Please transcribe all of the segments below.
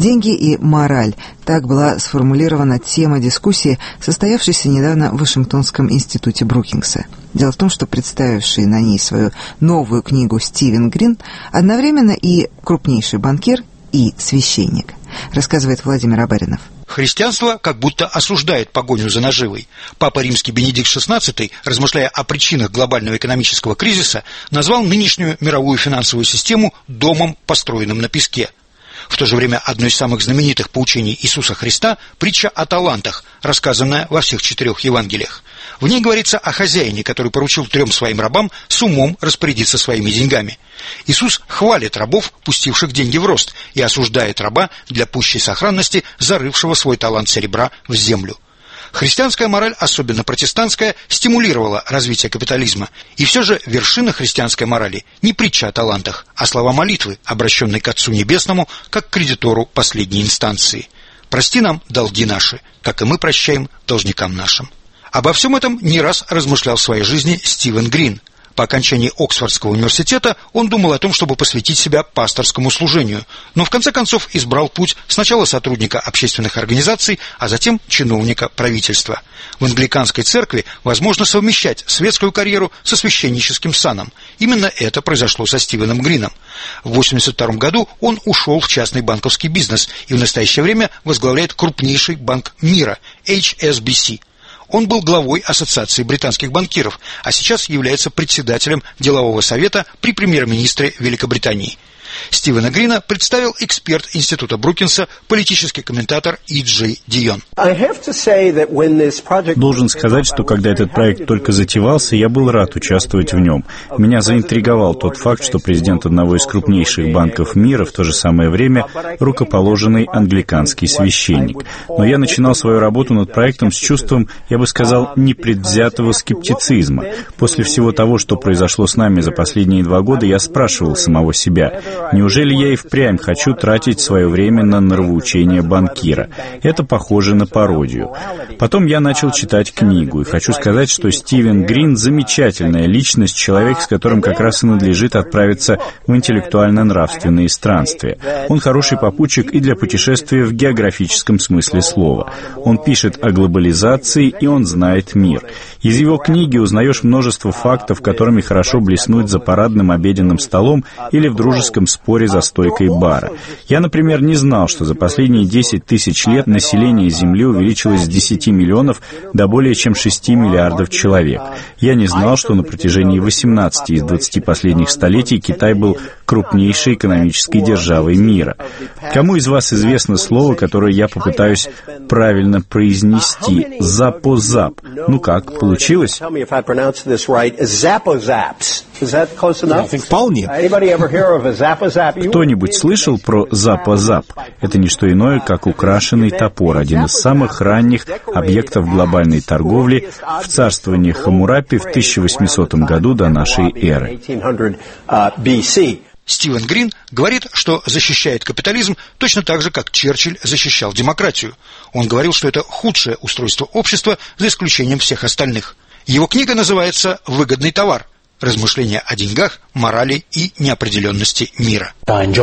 Деньги и мораль. Так была сформулирована тема дискуссии, состоявшейся недавно в Вашингтонском институте Брукингса. Дело в том, что представивший на ней свою новую книгу Стивен Грин одновременно и крупнейший банкир, и священник, рассказывает Владимир Абаринов. Христианство как будто осуждает погоню за наживой. Папа Римский Бенедикт XVI, размышляя о причинах глобального экономического кризиса, назвал нынешнюю мировую финансовую систему домом, построенным на песке. В то же время одно из самых знаменитых поучений Иисуса Христа – притча о талантах, рассказанная во всех 4 Евангелиях. В ней говорится о хозяине, который поручил 3 своим рабам с умом распорядиться своими деньгами. Иисус хвалит рабов, пустивших деньги в рост, и осуждает раба для пущей сохранности, зарывшего свой талант серебра в землю. Христианская мораль, особенно протестантская, стимулировала развитие капитализма. И все же вершина христианской морали не притча о талантах, а слова молитвы, обращенные к Отцу Небесному, как к кредитору последней инстанции. «Прости нам долги наши, как и мы прощаем должникам нашим». Обо всем этом не раз размышлял в своей жизни Стивен Грин. По окончании Оксфордского университета он думал о том, чтобы посвятить себя пасторскому служению, но в конце концов избрал путь сначала сотрудника общественных организаций, а затем чиновника правительства. В англиканской церкви возможно совмещать светскую карьеру со священническим саном. Именно это произошло со Стивеном Грином. В 1982 году он ушел в частный банковский бизнес и в настоящее время возглавляет крупнейший банк мира – HSBC. Он был главой Ассоциации британских банкиров, а сейчас является председателем делового совета при премьер-министре Великобритании. Стивена Грина представил эксперт Института Брукинса, политический комментатор И.Джей Дион. Должен сказать, что когда этот проект только затевался, я был рад участвовать в нем. Меня заинтриговал тот факт, что президент одного из крупнейших банков мира в то же самое время рукоположенный англиканский священник. Но я начинал свою работу над проектом с чувством, я бы сказал, непредвзятого скептицизма. После всего того, что произошло с нами за последние 2 года, я спрашивал самого себя, неужели я и впрямь хочу тратить свое время на нравоучение банкира? Это похоже на пародию. Потом я начал читать книгу, и хочу сказать, что Стивен Грин — замечательная личность, человек, с которым как раз и надлежит отправиться в интеллектуально-нравственные странствия. Он хороший попутчик и для путешествия в географическом смысле слова. Он пишет о глобализации, и он знает мир. Из его книги узнаешь множество фактов, которыми хорошо блеснуть за парадным обеденным столом или в дружеском споре за стойкой бара. Я, например, не знал, что за последние 10 тысяч лет население Земли увеличилось с 10 миллионов до более чем 6 миллиардов человек. Я не знал, что на протяжении 18 из 20 последних столетий Китай был крупнейшей экономической державой мира. Кому из вас известно слово, которое я попытаюсь правильно произнести? Запозап. Ну как, получилось? Вполне. Кто-нибудь слышал про запозап? Это не что иное, как украшенный топор, один из самых ранних объектов глобальной торговли в царствовании Хаммурапи в 1800 году до нашей эры. Стивен Грин говорит, что защищает капитализм точно так же, как Черчилль защищал демократию. Он говорил, что это худшее устройство общества, за исключением всех остальных. Его книга называется «Выгодный товар. Размышления о деньгах, морали и неопределенности мира».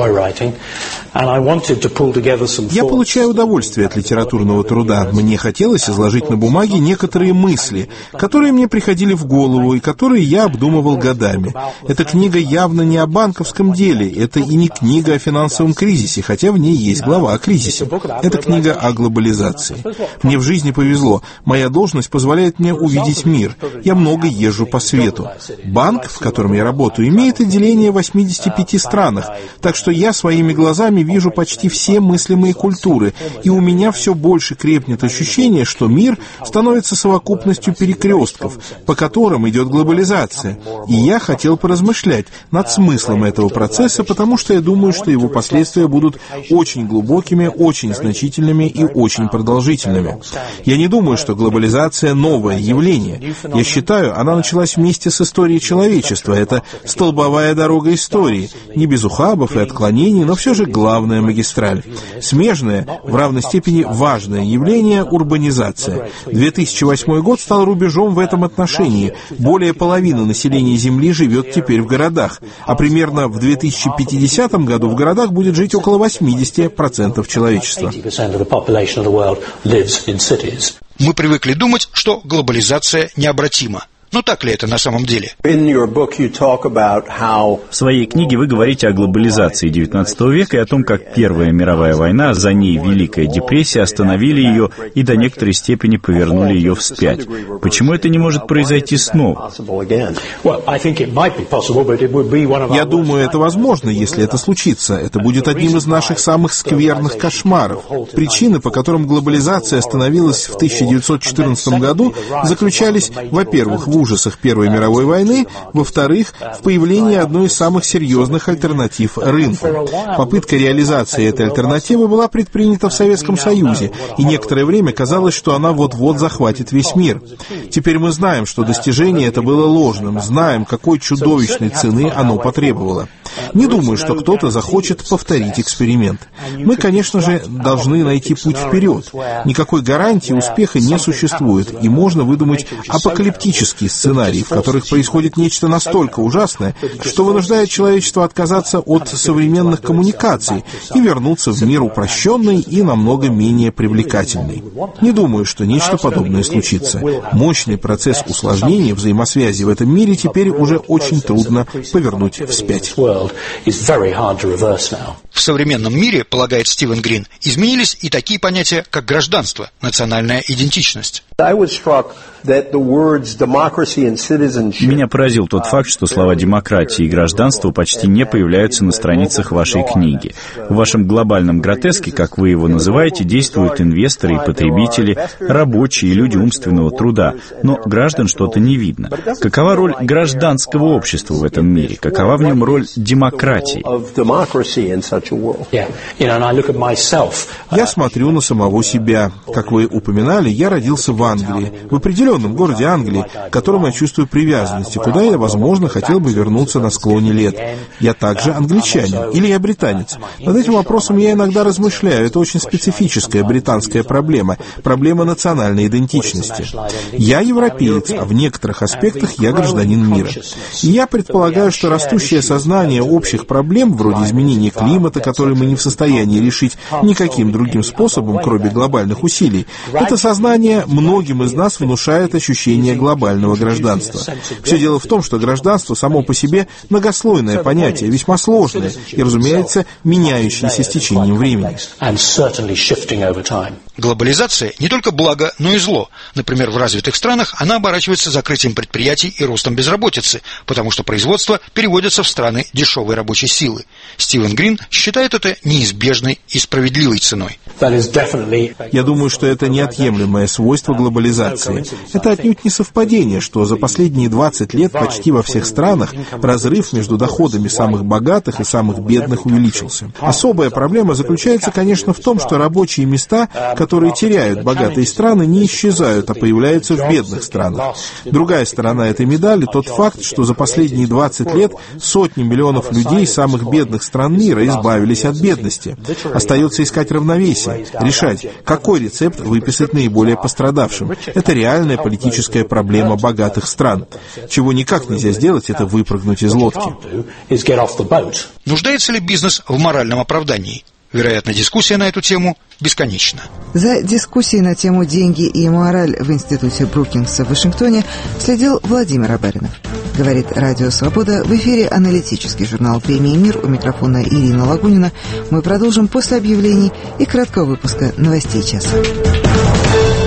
Я получаю удовольствие от литературного труда. Мне хотелось изложить на бумаге некоторые мысли, которые мне приходили в голову и которые я обдумывал годами. Эта книга явно не о банковском деле, это и не книга о финансовом кризисе, хотя в ней есть глава о кризисе. Это книга о глобализации. Мне в жизни повезло. Моя должность позволяет мне увидеть мир. Я много езжу по свету. Банк, в котором я работаю, имеет отделение в 85 странах, так что я своими глазами вижу почти все мыслимые культуры, и у меня все больше крепнет ощущение, что мир становится совокупностью перекрестков, по которым идет глобализация. И я хотел поразмышлять над смыслом этого процесса, потому что я думаю, что его последствия будут очень глубокими, очень значительными и очень продолжительными. Я не думаю, что глобализация — новое явление. Я считаю, она началась вместе с историей человека, человечества. Это столбовая дорога истории. Не без ухабов и отклонений, но все же главная магистраль. Смежное, в равной степени важное явление — урбанизация. 2008 год стал рубежом в этом отношении. Более половины населения Земли живет теперь в городах, а примерно в 2050 году в городах будет жить около 80% человечества. Мы привыкли думать, что глобализация необратима. Но так ли это на самом деле? В своей книге вы говорите о глобализации XIX века и о том, как Первая мировая война, за ней Великая депрессия остановили ее и до некоторой степени повернули ее вспять. Почему это не может произойти снова? Я думаю, это возможно, если это случится. Это будет одним из наших самых скверных кошмаров. Причины, по которым глобализация остановилась в 1914 году, заключались, во-первых, в ужасах Первой мировой войны, во-вторых, в появлении одной из самых серьезных альтернатив рынку. Попытка реализации этой альтернативы была предпринята в Советском Союзе, и некоторое время казалось, что она вот-вот захватит весь мир. Теперь мы знаем, что достижение это было ложным, знаем, какой чудовищной цены оно потребовало. Не думаю, что кто-то захочет повторить эксперимент. Мы, конечно же, должны найти путь вперед. Никакой гарантии успеха не существует, и можно выдумать апокалиптические сценарии, в которых происходит нечто настолько ужасное, что вынуждает человечество отказаться от современных коммуникаций и вернуться в мир упрощенный и намного менее привлекательный. Не думаю, что нечто подобное случится. Мощный процесс усложнения взаимосвязи в этом мире теперь уже очень трудно повернуть вспять. В современном мире, полагает Стивен Грин, изменились и такие понятия, как гражданство, национальная идентичность. Меня поразил тот факт, что слова «демократия» и «гражданство» почти не появляются на страницах вашей книги. В вашем глобальном гротеске, как вы его называете, действуют инвесторы и потребители, рабочие и люди умственного труда, но граждан что-то не видно. Какова роль гражданского общества в этом мире? Какова в нем роль демократии? Я смотрю на самого себя. Как вы упоминали, я родился в Англии, в определенном городе Англии, к которому я чувствую привязанность, и куда я, возможно, хотел бы вернуться на склоне лет. Я также англичанин, или я британец. Над этим вопросом я иногда размышляю. Это очень специфическая британская проблема, проблема национальной идентичности. Я европеец, а в некоторых аспектах я гражданин мира. И я предполагаю, что растущее сознание общих проблем, вроде изменения климата, которые мы не в состоянии решить никаким другим способом, кроме глобальных усилий, это сознание многим из нас внушает ощущение глобального гражданства. Все дело в том, что гражданство само по себе многослойное понятие, весьма сложное и, разумеется, меняющееся с течением времени. Глобализация не только благо, но и зло. Например, в развитых странах она оборачивается закрытием предприятий и ростом безработицы, потому что производство переводится в страны дешевой рабочей силы. Стивен Грин считает это неизбежной и справедливой ценой. Я думаю, что это неотъемлемое свойство глобализации. Это отнюдь не совпадение, что за последние 20 лет почти во всех странах разрыв между доходами самых богатых и самых бедных увеличился. Особая проблема заключается, конечно, в том, что рабочие места, которые теряют богатые страны, не исчезают, а появляются в бедных странах. Другая сторона этой медали — тот факт, что за последние 20 лет сотни миллионов людей самых бедных стран мира избавились от бедности. Остается искать равновесие, решать, какой рецепт выписать наиболее пострадавшим. Это реальная политическая проблема богатых стран. Чего никак нельзя сделать, это выпрыгнуть из лодки. Нуждается ли бизнес в моральном оправдании? Вероятно, дискуссия на эту тему бесконечна. За дискуссией на тему «Деньги и мораль» в Институте Брукингса в Вашингтоне следил Владимир Абаринов. Говорит Радио Свобода, в эфире аналитический журнал «Премии Мир». У микрофона Ирина Лагунина. Мы продолжим после объявлений и краткого выпуска новостей часа.